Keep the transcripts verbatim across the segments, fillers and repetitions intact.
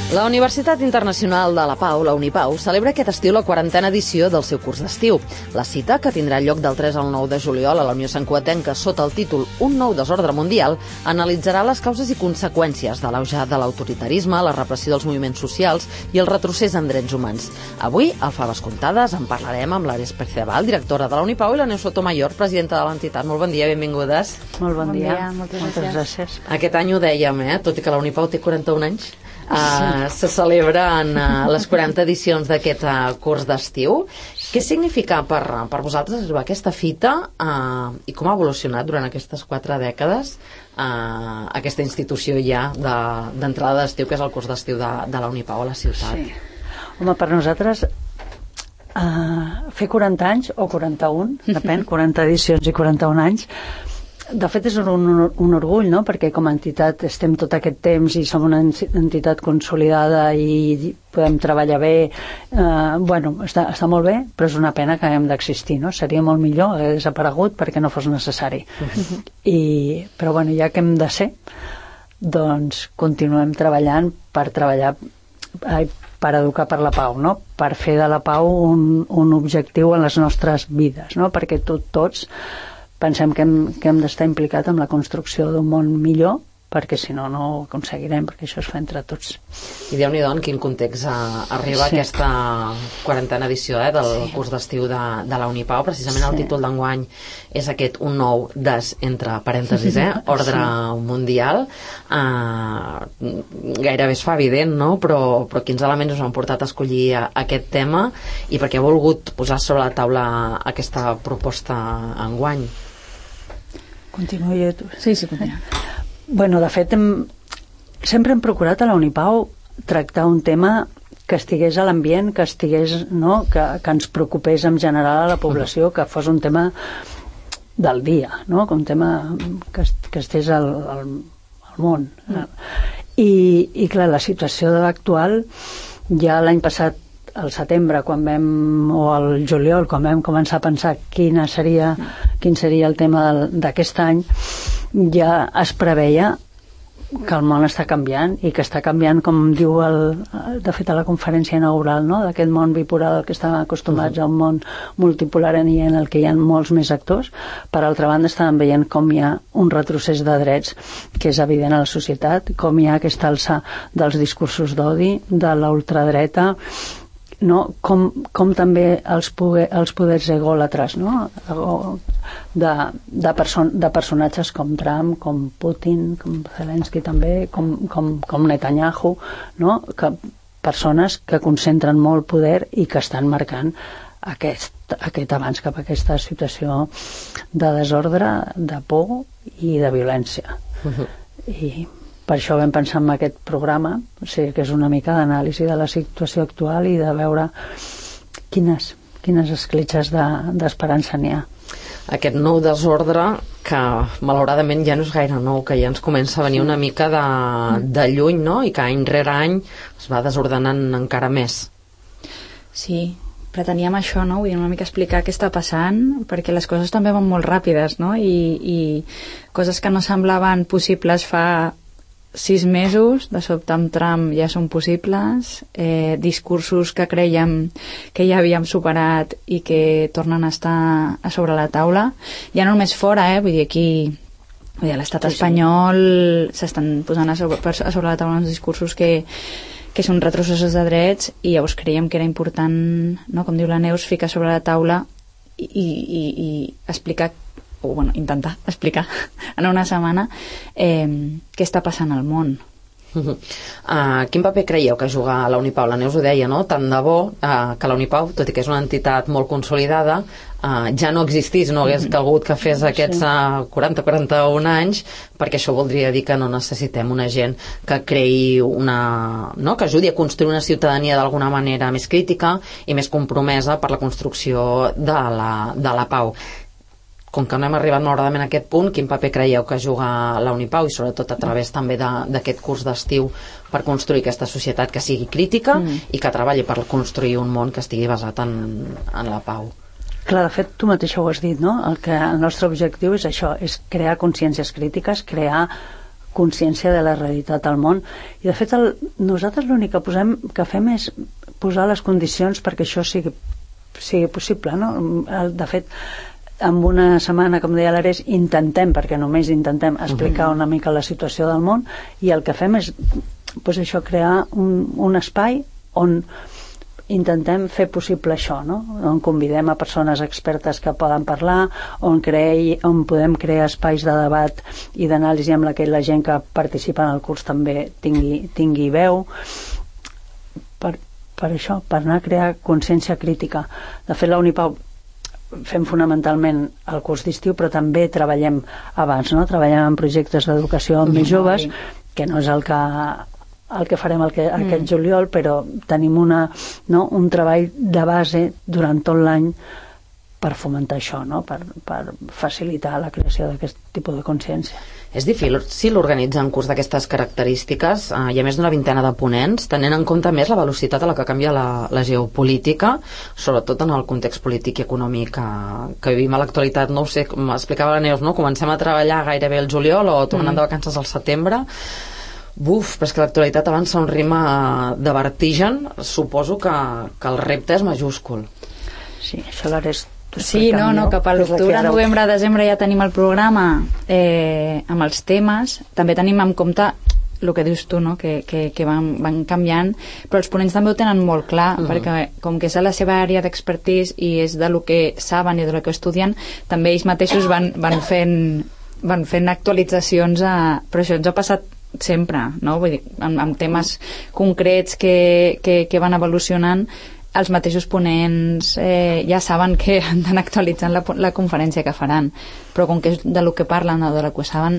La Universitat Internacional de la Pau, la Unipau, celebra aquest estiu la quarantena edició del seu curs d'estiu. La cita, que tindrà lloc del tres al nou de juliol a la Unió Santcugatenca sota el títol Un nou desordre mundial, analitzarà les causes i conseqüències de l'auge de l'autoritarisme, la repressió dels moviments socials i el retrocés en drets humans. Avui, al Faves Comptades, en parlarem amb l'Ares Perceval, directora de la Unipau, i la Neus Sotomayor, presidenta de l'entitat. Molt bon dia, benvingudes. Molt bon, bon dia. dia. Moltes, Moltes gràcies. gràcies. Aquest any ho dèiem, eh? Tot i que la Unipau té quaranta-un anys. Uh, se celebren uh, les quaranta edicions d'aquest uh, curs d'estiu. Què significa per, per vosaltres arribar a aquesta fita uh, i com ha evolucionat durant aquestes quatre dècades uh, aquesta institució ja d'entrada de, d'estiu, que és el curs d'estiu de, de la Unipau a la ciutat? Sí. Home, per nosaltres uh, fer quaranta anys o quaranta-un, depèn, quaranta edicions i quaranta-un anys, de fet és un, un, un orgull, no? Perquè com a entitat estem tot aquest temps i som una entitat consolidada i podem treballar bé, eh, bueno, està, està molt bé, però és una pena que haguem d'existir, no? Seria molt millor haver desaparegut perquè no fos necessari. Uh-huh. I, però bueno, ja que hem de ser, doncs continuem treballant per treballar ai, per educar per la pau, no? Per fer de la pau un, un objectiu en les nostres vides, no? Perquè tot, tots pensem que hem, que hem d'estar implicat en la construcció d'un món millor, perquè si no, no ho aconseguirem, perquè això es fa entre tots. I Déu-n'hi-do en quin context uh, arriba sí. aquesta quarantena edició eh, del sí. curs d'estiu de, de la Unipau. Precisament sí. el títol d'enguany és aquest Un nou des, entre parèntesis, eh, ordre sí. mundial. Uh, gairebé es fa evident, no? Però, però quins elements us han portat a escollir a, a aquest tema i per què heu volgut posar sobre la taula aquesta proposta enguany? Continuo jo, tu. Sí, sí, continua. Bueno, de fet, hem, sempre hem procurat a la Unipau tractar un tema que estigués a l'ambient, que estigués, no? que, que ens preocupés en general a la població, que fos un tema del dia, no? Un tema que, que estés al, al, al món. Mm. I, I clar, la situació de l'actual, ja l'any passat, al setembre, quan vam, o al juliol, quan vam començar a pensar quina seria, quin seria el tema d'aquest any, ja es preveia que el món està canviant i que està canviant, com diu el, de fet a la conferència inaugural, no? D'aquest món bipolar que estàvem acostumats uh-huh. a un món multipolar i en el que hi ha molts més actors. Per altra banda, estàvem veient com hi ha un retrocés de drets que és evident a la societat, com hi ha aquesta alça dels discursos d'odi, de la ultradreta, no? com, com també els, poder, els poders egòlatres, no? de, de, person, de personatges com Trump, com Putin, com Zelensky també, com, com, com Netanyahu, no? Que persones que concentren molt poder i que estan marcant aquest, aquest avanç cap a aquesta situació de desordre, de por i de violència. Uh-huh. I per això vam pensar en aquest programa, o sigui, que és una mica d'anàlisi de la situació actual i de veure quines, quines escletxes de, d'esperança n'hi ha. Aquest nou desordre que malauradament ja no és gaire nou, que ja ens comença a venir una mica de, de lluny, no? I que any rere any es va desordenant encara més. Sí, preteníem això, no? Vull dir, una mica explicar què està passant, perquè les coses també van molt ràpides, no? I, i coses que no semblaven possibles fa sis mesos, de sobte amb Trump ja són possibles, eh, discursos que creiem que ja havíem superat i que tornen a estar a sobre la taula, ja no només fora, eh, vull dir, aquí vull dir, a l'estat sí, espanyol sí. s'estan posant a sobre, a sobre la taula uns discursos que, que són retrocessos de drets i llavors creiem que era important, no, com diu la Neus, ficar sobre la taula i, i, i explicar o bueno, intentar explicar en una setmana eh, què està passant al món. Uh, quin paper creieu que juga la Unipau? La Neus ho deia, no? Tant de bo uh, que la Unipau, tot i que és una entitat molt consolidada, uh, ja no existís, no hagués calgut que fes aquests uh, quaranta a quaranta-un anys, perquè això voldria dir que no necessitem una gent que creï una... no? Que ajudi a construir una ciutadania d'alguna manera més crítica i més compromesa per la construcció de la, de la pau. Com que no hem arribat malauradament a aquest punt, quin paper creieu que juga la Unipau i sobretot a través també d'aquest curs d'estiu per construir aquesta societat que sigui crítica mm. i que treballi per construir un món que estigui basat en, en la pau? Clar, de fet, tu mateixa ho has dit, no? El, que el nostre objectiu és això, és crear consciències crítiques, crear consciència de la realitat al món. I de fet el, nosaltres l'únic que, posem, que fem és posar les condicions perquè això sigui, sigui possible, no? De fet, en una setmana, com deia l'Ares, intentem, perquè només intentem explicar una mica la situació del món, i el que fem és pues això, crear un, un espai on intentem fer possible això, no? On convidem a persones expertes que poden parlar, on, creï, on podem crear espais de debat i d'anàlisi amb la que la gent que participa en el curs també tingui, tingui veu, per, per això, per anar a crear consciència crítica. De fet, la Unipau fem fonamentalment el curs d'estiu, però també treballem abans, no? Treballem en projectes d'educació amb més joves, que no és el que el que farem el que, aquest mm. juliol, però tenim una, no, un treball de base durant tot l'any per fomentar això, no? per, per facilitar la creació d'aquest tipus de consciència. És difícil organitzar un curs d'aquestes característiques. Eh, hi ha més d'una vintena de ponents, tenint en compte més la velocitat a la que canvia la, la geopolítica, sobretot en el context polític i econòmic que, que vivim a l'actualitat. No ho sé, com explicava la Neus, no? Comencem a treballar gairebé el juliol o tornant mm. de vacances al setembre. Buf, però és que l'actualitat avança a un ritme de vertigen. Suposo que, que el repte és majúscul. Sí, això l'Ares... Sí, no, no, cap a l'octubre, novembre, desembre ja tenim el programa eh, amb els temes. També tenim en compte el que dius tu, no? que, que, que van, van canviant, però els ponents també ho tenen molt clar, uh-huh. perquè com que és a la seva àrea d'expertís i és de lo que saben i de lo que estudien, també ells mateixos van, van, fent, van fent actualitzacions a... Però això ens ha passat sempre, no? Vull dir, amb, amb temes concrets que, que, que van evolucionant, els mateixos ponents eh, ja saben que han d'anar actualitzant la, la conferència que faran, però com que és de lo que parlen o de lo que saben,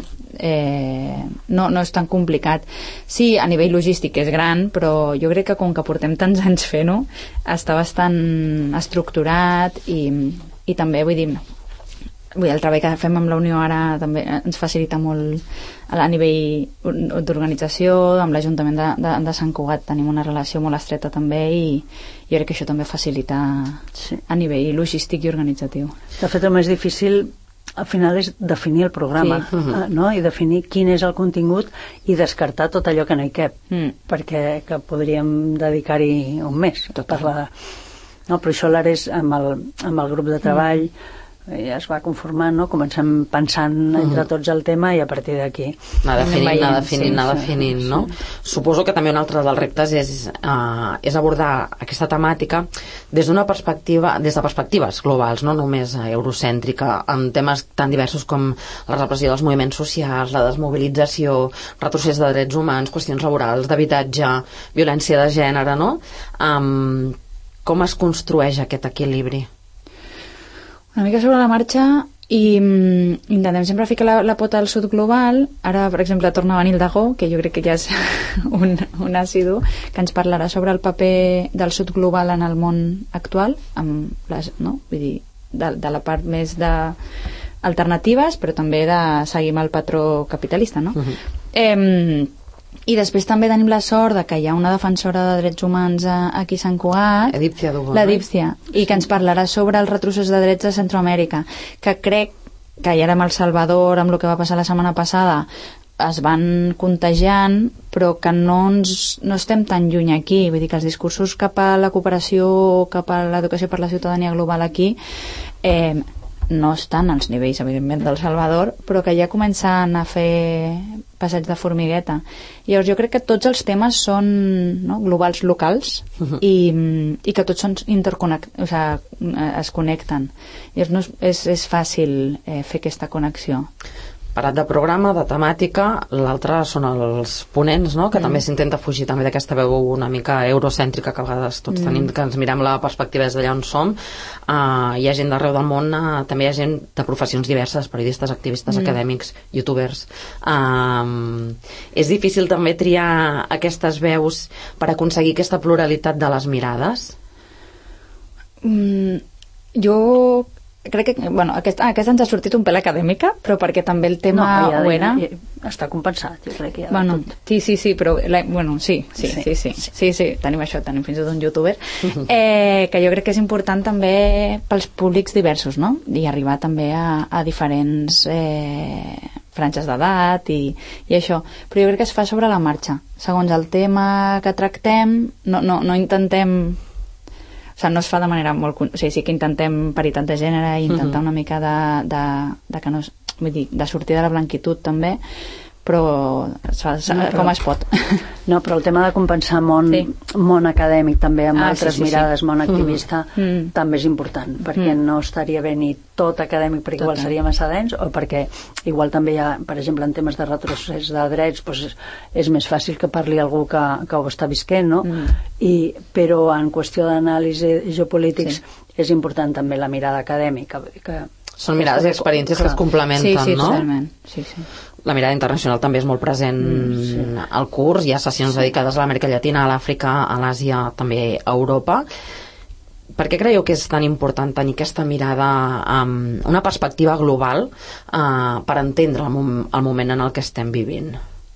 eh, no, no és tan complicat. Sí, a nivell logístic és gran, però jo crec que com que portem tants anys fent-ho, està bastant estructurat i, i també, vull dir, Vull dir, el treball que fem amb la Unió ara també ens facilita molt a nivell d'organització, amb l'Ajuntament de, de, de Sant Cugat tenim una relació molt estreta també, i jo crec que això també facilita sí. a nivell logístic i organitzatiu. De fet, el més difícil al final és definir el programa, sí. uh-huh. no? I definir quin és el contingut i descartar tot allò que no hi cap, mm. perquè que podríem dedicar-hi un mes a parlar. No, però això l'Ares amb el, amb el grup de treball mm. ja es va conformant, no? Comencem pensant entre tots el tema i a partir d'aquí anar definint, anar definint, sí, anar definint sí, no? Sí. Suposo que també un altre dels reptes és, uh, és abordar aquesta temàtica des d'una perspectiva, des de perspectives globals, no només eurocèntrica, amb temes tan diversos com la repressió dels moviments socials, la desmobilització, retrocés de drets humans, qüestions laborals, d'habitatge, violència de gènere, no? Um, com es construeix aquest equilibri? Una mica sobre la marxa, i mm, intentem sempre ficar la, la pota al sud global. Ara, per exemple, torna a venir el Dagó, que jo crec que ja és un, un àcido, que ens parlarà sobre el paper del sud global en el món actual, amb les, no? Vull dir, de, de la part més de alternatives, però també de seguir amb el patró capitalista, no? Uh-huh. Eh, I després també tenim la sort de que hi ha una defensora de drets humans aquí a Sant Cugat, l'Edípcia, i que ens parlarà sobre el retrocés de drets de Centroamèrica, que crec que ja era amb El Salvador, amb el que va passar la setmana passada, es van contagiant, però que no, ens, no estem tan lluny aquí. Vull dir que els discursos cap a la cooperació, cap a l'educació per la ciutadania global aquí, eh, no estan als nivells, evidentment, del Salvador, però que ja comencen a fer passeig de formigueta. Llavors jo crec que tots els temes són, no, globals, locals, uh-huh. i, i que tots són interconnect, o sigui, es connecten. Llavors no és, és, és fàcil eh, fer aquesta connexió. Parat de programa, de temàtica, l'altre són els ponents, no? Que mm. també s'intenta fugir també d'aquesta veu una mica eurocèntrica que a vegades tots mm. tenim, que ens mirem la perspectiva des d'allà on som. Uh, hi ha gent d'arreu del món, uh, també hi ha gent de professions diverses, periodistes, activistes, mm. acadèmics, youtubers. Uh, és difícil també triar aquestes veus per aconseguir aquesta pluralitat de les mirades? Mm, jo crec que, bueno, aquest, aquest ens ha sortit un pèl acadèmica, però perquè també el tema no, ja, ho era... Ja, està compensat, jo crec que ja bueno, tot. Sí, sí, sí, però... La, bueno, sí, sí, sí, sí, sí, sí, sí, sí, tenim això, tenim fins i tot un youtuber, eh, que jo crec que és important també pels públics diversos, no? I arribar també a, a diferents eh, franges d'edat i, i això. Però jo crec que es fa sobre la marxa. Segons el tema que tractem, no, no, no intentem... O sigui, no es fa de manera molt... O sigui, sí que intentem paritat de gènere i intentar uh-huh. una mica de, de, de que no... Vull dir, de sortir de la blanquitud també, però no, però, com es pot. No, però el tema de compensar món, sí. món acadèmic també amb ah, altres sí, sí, mirades, sí. món activista, mm. també és important, perquè mm. no estaria bé ni tot acadèmic, perquè tot igual seria massa dens, o perquè igual també hi ha, per exemple, en temes de retrocés de drets, doncs és, és més fàcil que parli algú que, que ho està visquent, no? Mm. I, però en qüestió d'anàlisi geopolítics sí. és important també la mirada acadèmica, que són mirades i experiències clar. que es complementen, sí, sí, no? Totalment. Sí, sí. La mirada internacional també és molt present mm, sí. al curs, hi ha sessions sí. dedicades a l'Amèrica Llatina, a l'Àfrica, a l'Àsia, també a Europa. Per què creieu que és tan important tenir aquesta mirada, um, una perspectiva global uh, per entendre el, mom el moment en el que estem vivint?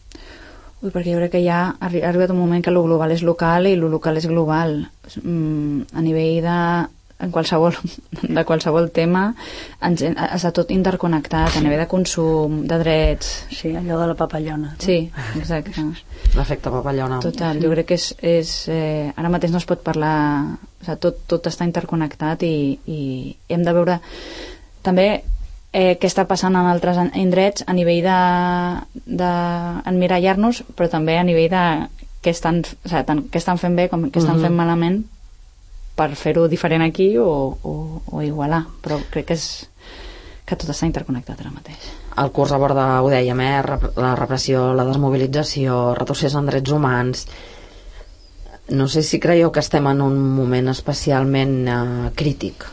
Ui, perquè jo crec que ja ha arribat un moment que el global és local i el local és global. Mm, a nivell de en qualsevol, de qualsevol tema ens, està tot interconnectat a nivell de consum, de drets. Sí, allò de la papallona. Sí, exacte. L'efecte papallona. Total, jo crec que és, és eh, ara mateix no es pot parlar, o sigui, tot, tot està interconnectat i, i hem de veure també eh, què està passant en altres indrets a nivell de, de emmirallar-nos, però també a nivell de què estan, o sigui, tant, què estan fent bé com què estan mm-hmm. fent malament per fer-ho diferent aquí o, o, o igualar, però crec que és que tot està interconnectat ara mateix. El curs aborda, ho dèiem, eh, la repressió, la desmobilització, retrocés en drets humans. No sé si creieu que estem en un moment especialment eh, crític.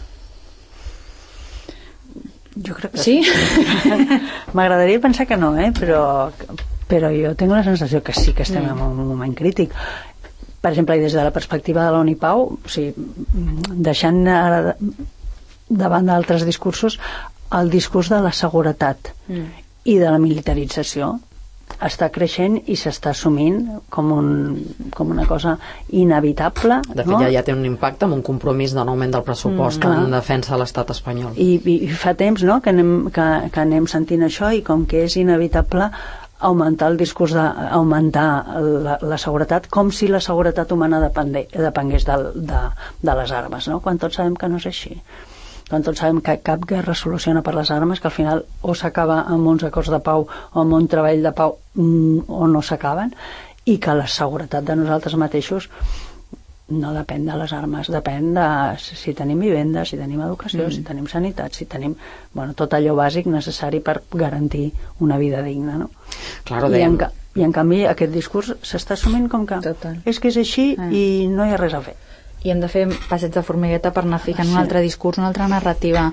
Jo crec que sí. M'agradaria pensar que no, eh? però, però jo tinc la sensació que sí que estem mm. en un moment crític. Per exemple, des de la perspectiva de la Unipau, o sigui, deixant ara davant d'altres discursos el discurs de la seguretat mm. i de la militarització està creixent i s'està assumint com, un, com una cosa inevitable. De fet, no? ja, ja té un impacte amb un compromís d'un augment del pressupost mm, en defensa de l'estat espanyol. I, i, i fa temps, no?, que anem, que, que anem sentint això, i com que és inevitable augmentar el discurs de, augmentar la, la seguretat, com si la seguretat humana depende, depengués de, de, de les armes, no? Quan tots sabem que no és així, quan tots sabem que cap guerra soluciona per les armes, que al final o s'acaba amb uns acords de pau o amb un treball de pau mm, o no s'acaben, i que la seguretat de nosaltres mateixos no depèn de les armes, depèn de si tenim vivenda, si tenim educació, mm. si tenim sanitat, si tenim, bueno, tot allò bàsic necessari per garantir una vida digna, no? Claro, I, en, I en canvi aquest discurs s'està assumint com que Total. és que és així ah. i no hi ha res a fer. I hem de fer passets de formigueta per anar ficant sí. un altre discurs, una altra narrativa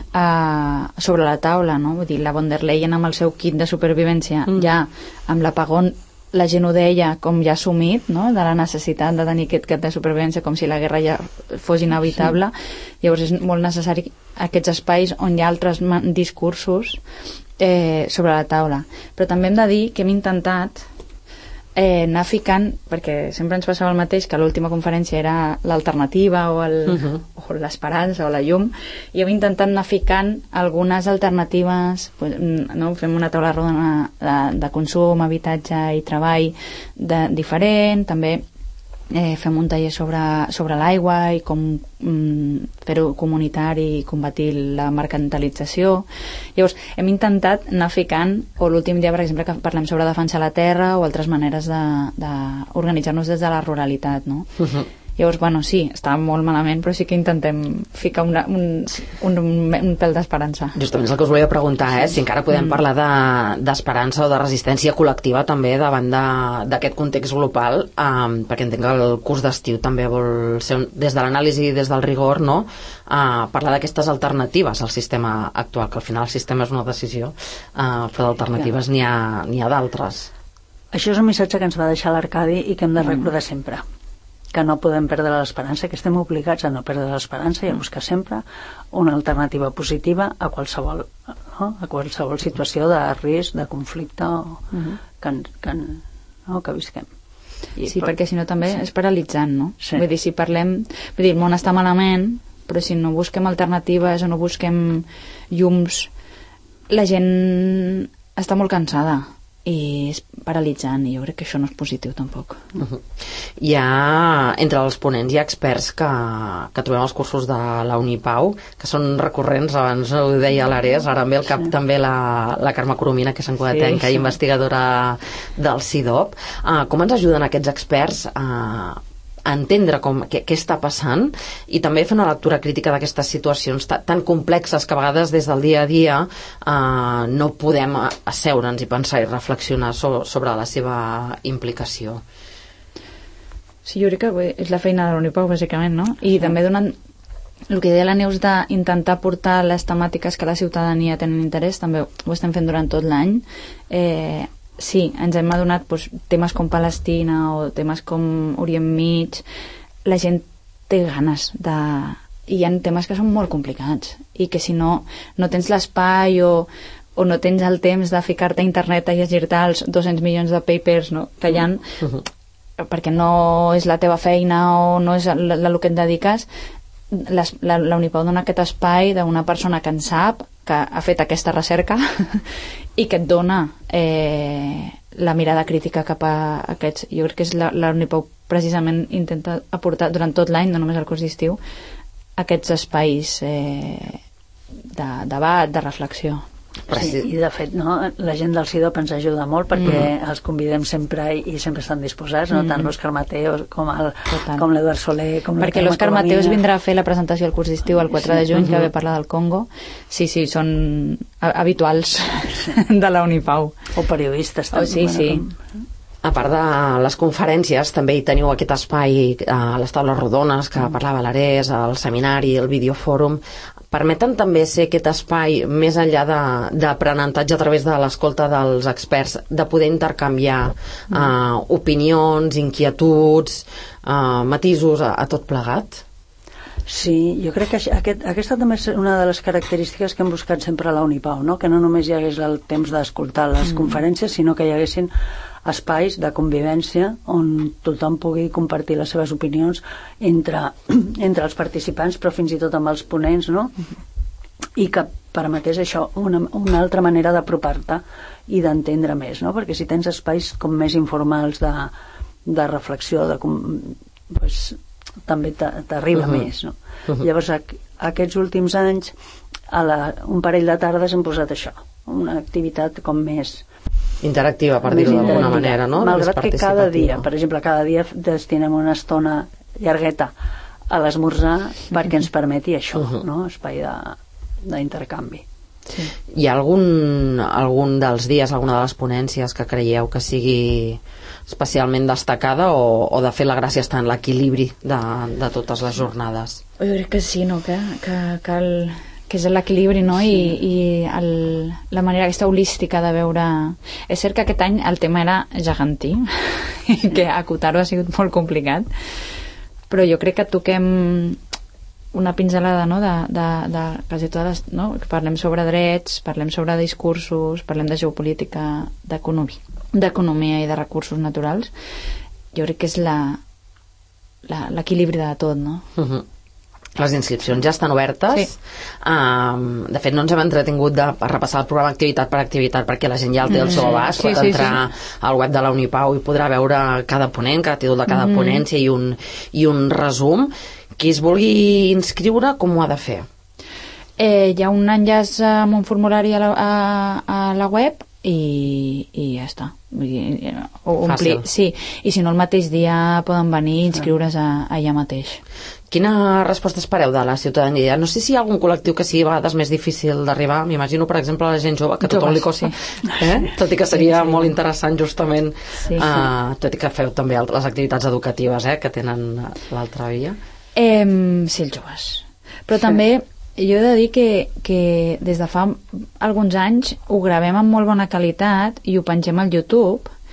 eh, sobre la taula, no? Vull dir, la von der Leyen amb el seu kit de supervivència, mm. ja amb l'apagón la gent ho deia com ja assumit, no?, de la necessitat de tenir aquest kit de supervivència, com si la guerra ja fos inevitable. Sí. Llavors és molt necessari aquests espais on hi ha altres discursos eh, sobre la taula. Però també hem de dir que hem intentat eh, anar ficant, perquè sempre ens passava el mateix, que l'última conferència era l'alternativa o l'esperança uh-huh. o la llum, i hem intentat anar ficant algunes alternatives, pues, no? Fem una taula rodona de, de consum, habitatge i treball de, diferent, també eh, fem un taller sobre, sobre l'aigua i com mm, fer-ho comunitari i combatir la mercantilització. Llavors hem intentat anar ficant, o l'últim dia per exemple que parlem sobre defensar la terra o altres maneres d'organitzar-nos des de la ruralitat, no? Uh-huh. Llavors, bueno, sí, està molt malament, però sí que intentem ficar una, un, un, un, un pèl d'esperança. Justament és el que us volia preguntar, eh? Si encara podem mm. parlar d'esperança de, o de resistència col·lectiva també davant d'aquest context global, um, perquè entenc que el curs d'estiu també vol ser, un, des de l'anàlisi i des del rigor, no? Uh, parlar d'aquestes alternatives al sistema actual, que al final el sistema és una decisió, uh, però d'alternatives n'hi ha, n'hi ha d'altres. Això és un missatge que ens va deixar l'Arcadi i que hem de recordar sempre. que no podem perdre l'esperança, que estem obligats a no perdre l'esperança i a buscar sempre una alternativa positiva a qualsevol, no? a qualsevol situació de risc, de conflicte o uh-huh. que, que, no? que visquem. I, sí, però, perquè si no també sí. és paralitzant, no? Sí. Vull dir, si parlem... Vull dir, el món està malament, però si no busquem alternatives o no busquem llums, la gent està molt cansada i és paralitzant, i jo crec que això no és positiu tampoc. Uh-huh. Hi ha, entre els ponents, hi ha experts que, que trobem als cursos de la Unipau, que són recurrents, abans ho deia l'Ares, ara em ve al cap sí. també la, la Carme Coromina, que és enquadratenca sí, sí. i investigadora del C I D O P. Uh, com ens ajuden aquests experts a uh, a entendre com, què, què està passant i també fer una lectura crítica d'aquestes situacions tan, tan complexes que a vegades des del dia a dia eh, no podem asseure'ns i pensar i reflexionar sobre, sobre la seva implicació. Sí, jo crec que és la feina de l'Unipau, bàsicament, no? I sí. també donant el que deia la Neus d'intentar portar les temàtiques que la ciutadania tenen interès, també ho estem fent durant tot l'any. Eh, sí, ens hem adonat doncs, temes com Palestina o temes com Orient Mig, la gent té ganes de... i hi ha temes que són molt complicats i que si no, no tens l'espai o, o no tens el temps de ficar-te a internet a llegir-te els dos-cents milions de papers, no? que hi ha uh-huh. perquè no és la teva feina o no és el, el que et dediques. Les, la, la Unipau dona aquest espai d'una persona que en sap, que ha fet aquesta recerca i que et dona eh, la mirada crítica cap a aquests. Jo crec que és la, la Unipau precisament intenta aportar durant tot l'any, no només el curs d'estiu, aquests espais eh, de debat, de reflexió. Sí, i de fet no, la gent del C I D O P ens ajuda molt perquè mm. els convidem sempre i, i sempre estan disposats, no? mm. tant l'Òscar Mateos com el, com l'Eduard Soler com perquè l'Òscar Mateos vindrà a fer la presentació al curs d'estiu el quatre sí. de juny, mm-hmm. que ve a parlar del Congo. Sí, sí, són habituals sí. de la Unipau. O periodistes també. Oh, sí, bueno, sí. Com... A part de les conferències, també hi teniu aquest espai a les taules rodones que mm. parlava l'Ares, el seminari, el videofòrum. Permeten també ser aquest espai més enllà d'aprenentatge a través de l'escolta dels experts, de poder intercanviar mm. uh, opinions, inquietuds, uh, matisos a, a tot plegat? Sí, jo crec que aquest, aquesta també és una de les característiques que hem buscat sempre a la Unipau, no? Que no només hi hagués el temps d'escoltar les mm. conferències, sinó que hi haguessin espais de convivència on tothom pugui compartir les seves opinions entre, entre els participants, però fins i tot amb els ponents, no? I que permetés això, una, una altra manera d'apropar-te i d'entendre més, no? Perquè si tens espais com més informals de, de reflexió, de, pues, també t'arriba uh-huh. més, no? Uh-huh. Llavors, a, aquests últims anys, a la, un parell de tardes hem posat això, una activitat com més interactiva, per dir-ho d'alguna manera, no? Malgrat que cada dia, per exemple, cada dia destinem una estona llargueta a l'esmorzar perquè ens permeti això, uh-huh. no? Espai d'intercanvi. Sí. Hi ha algun, algun dels dies, alguna de les ponències que creieu que sigui especialment destacada o, o de fet la gràcia està en l'equilibri de, de totes les jornades? Jo crec que sí, no? Que, que, que el... que és l'equilibri, no? Sí. I, i el, la manera aquesta holística de veure... És cert que aquest any el tema era gegantí, sí. que acotar-ho ha sigut molt complicat, però jo crec que toquem una pinzelada, no? de, de, de quasi totes, no? Parlem sobre drets, parlem sobre discursos, parlem de geopolítica, d'economia, d'economia i de recursos naturals. Jo crec que és la, la, l'equilibri de tot, no? Uh-huh. Les inscripcions ja estan obertes. Sí. Um, de fet, no ens hem entretingut de repassar el programa activitat per activitat perquè la gent ja el té al seu abast, sí, pot sí, entrar sí. al web de la Unipau i podrà veure cada ponent, cada títol de cada mm. ponència i un, i un resum. Qui es vulgui inscriure, com ho ha de fer? Eh, hi ha un enllaç amb un formulari a la, a, a la web i, i ja està. O omplir, sí. I si no, el mateix dia poden venir i inscriure's a, allà mateix. Quina resposta espereu de la ciutadania? No sé si hi ha algun col·lectiu que sigui a vegades més difícil d'arribar. M'imagino, per exemple, la gent jove, que a tothom li costa, sí. eh? tot i que seria sí, sí. molt interessant justament, sí, sí. Uh, tot i que feu també les activitats educatives eh, que tenen l'altra via. Eh, sí, els joves. Però sí. també jo he de dir que, que des de fa alguns anys ho gravem amb molt bona qualitat i ho pengem al YouTube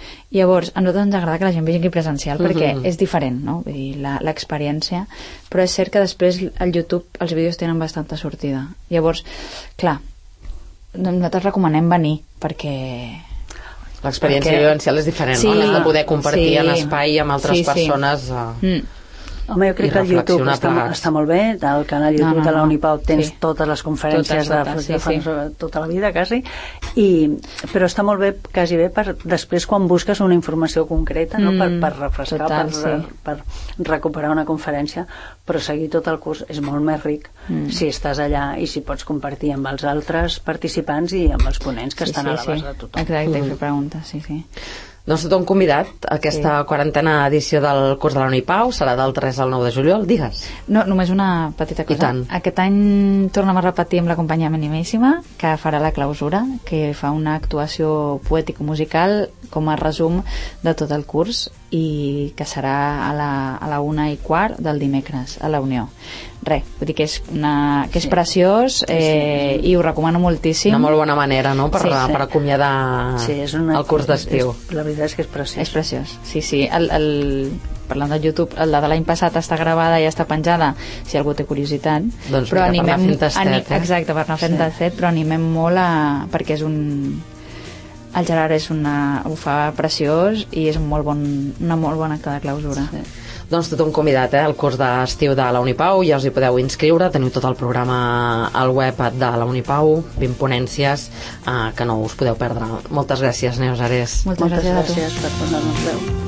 I llavors, a nosaltres ens agrada que la gent vingui presencial perquè Mhm. és diferent, no? Vull dir, la- l'experiència, però és cert que després al YouTube els vídeos tenen bastanta sortida. Llavors, clar, nosaltres recomanem venir perquè... L'experiència perquè- vivencial és diferent, Sí, no? L'has de poder compartir sí. en espai amb altres Sí, sí. persones. Eh... Mm. Home, jo crec I que el YouTube reflexionar està, plegats. està molt bé, al canal YouTube No, no, de la no. Unipau tens Sí. totes les conferències Totes, totes, de, sí, de fa sí. tota la vida, quasi, i, però està molt bé, quasi bé, per després quan busques una informació concreta, no? per, Mm, per refrescar, total, per, sí. per recuperar una conferència, però seguir tot el curs és molt més ric Mm. si estàs allà i si pots compartir amb els altres participants i amb els ponents que Sí, estan sí, a l'abast sí. de tothom. Exacte, Mhm. fer preguntes, sí, sí. Doncs tothom convidat a aquesta Sí. quarantena edició del curs de la Unipau, serà del tres al nou de juliol, digues. No, només una petita cosa. I tant. Aquest any tornem a repetir amb la companyia Minimíssima, que farà la clausura, que fa una actuació poètico-musical com a resum de tot el curs i que serà a la, a la una i quart del dimecres, a la Unió. Res, vull dir que és, una, que és Sí. preciós eh, i ho recomano moltíssim. Una molt bona manera, no?, per, Sí, sí. per acomiadar Sí, és una, el curs d'estiu. és- La veritat és que és preciós. És preciós, sí, sí. El, el, parlant del YouTube, el de l'any passat està gravada i està penjada, si algú té curiositat. Doncs però mira, per anar animem, fent tastet, ani, eh? Exacte, per anar fent Sí. tastet, però animem molt a, perquè és un... El Gerard és una, ho fa preciós i és un molt bon, una molt bon acte de clausura. Sí. Doncs tothom convidat, eh, al curs d'estiu de la Unipau, ja us hi podeu inscriure, teniu tot el programa al web de la Unipau, vint ponències, eh, que no us podeu perdre. Moltes gràcies, Neus Ares. Moltes, Moltes gràcies a tu. gràcies per donar-nos veu.